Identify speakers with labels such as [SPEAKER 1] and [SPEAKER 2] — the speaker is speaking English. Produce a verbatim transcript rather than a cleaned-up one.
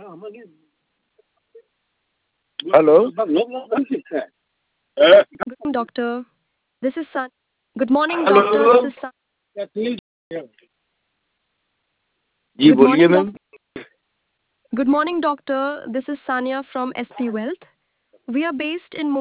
[SPEAKER 1] Hello.
[SPEAKER 2] Good morning, doctor. This is Sun. Good morning, doctor. This
[SPEAKER 1] hello.
[SPEAKER 2] is Sun.
[SPEAKER 1] जी
[SPEAKER 2] Good
[SPEAKER 1] बोलिए
[SPEAKER 2] morning,
[SPEAKER 1] ma'am.
[SPEAKER 2] doc. Good morning, doctor. This is Sanya from S P Wealth. We are based in